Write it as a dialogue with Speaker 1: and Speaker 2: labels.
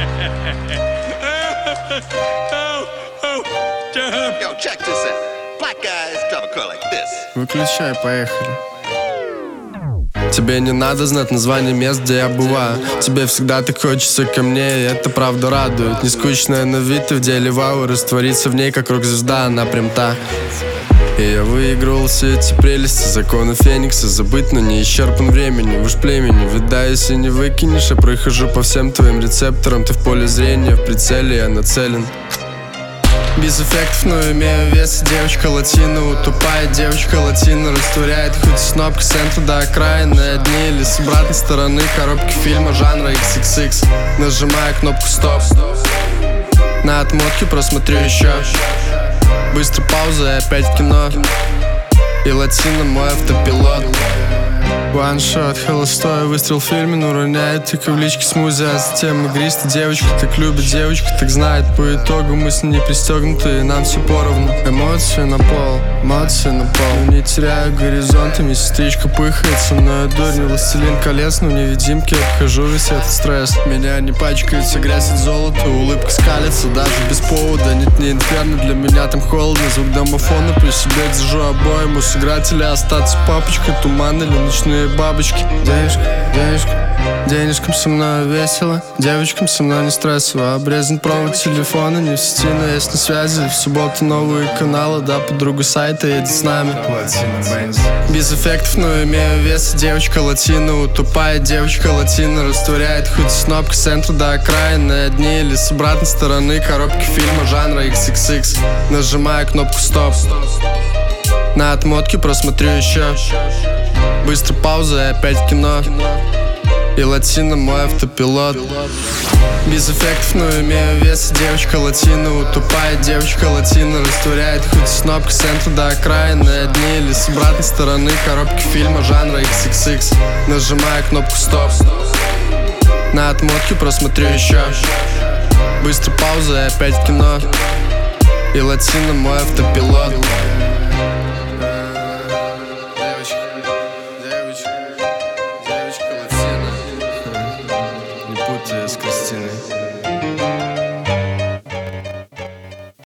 Speaker 1: Yo, check this out. Black guys drive a car like this.
Speaker 2: Выключай, поехали. Тебе не надо знать название мест, где я бываю. Тебе всегда так хочется ко мне, и это правда радует. Не скучная на вид, ты в деле вау, раствориться в ней, как рок-звезда, она прям та. И я выиграл все эти прелести, законы Феникса. Забыт, но не исчерпан времени, уж племени. Ведь да, если не выкинешь, я прохожу по всем твоим рецепторам. Ты в поле зрения, в прицеле, я нацелен. Без эффектов, но имею вес. Девочка латина утопает, девочка латина растворяет. Хоть с кнопки с центра до окраины, одни или с обратной стороны коробки фильма жанра XXX. Нажимаю кнопку стоп, на отмотке просмотрю еще. Быстро пауза и опять в кино. И латина мой автопилот. Ваншот, холостой выстрел в фильме, но роняет только в личке смузи. А затем игристая девочка так любит, девочка так знает. По итогу мы с ней пристегнуты, и нам все поровну. Эмоции на пол, эмоции на пол. Не теряю горизонтами, сестричка пыхает со мной. Дурь, властелин колец, но невидимки. Обхожу весь этот стресс. Меня не пачкается грязь от золота, улыбка скалится даже без повода. Нет, не инферно, для меня там холодно. Звук домофона, при себе держу обоим. Сыграть или остаться папочкой, туман или ночные бабочки. Денежкам со мной весело, девочкам со мной не стрессово. Обрезан провод телефона, не в сети, но есть на связи. В субботу новые каналы, да, подруга сайта едет с нами. Без эффектов, но имею вес. Девочка латина утопает, девочка латина растворяет. Хоть с кнопки с центра до окраины, одни или с обратной стороны коробки фильма жанра XXX. Нажимаю кнопку стоп, на отмотке просмотрю еще. Быстро пауза и опять в кино. И латина мой автопилот. Без эффектов, но имею вес. Девочка латина утопает, девочка латина растворяет. Хоть с кнопки с центра до окраины, одни или с обратной стороны коробки фильма жанра XXX. Нажимаю кнопку стоп, на отмотке просмотрю еще. Быстро пауза и опять в кино. И латина мой автопилот.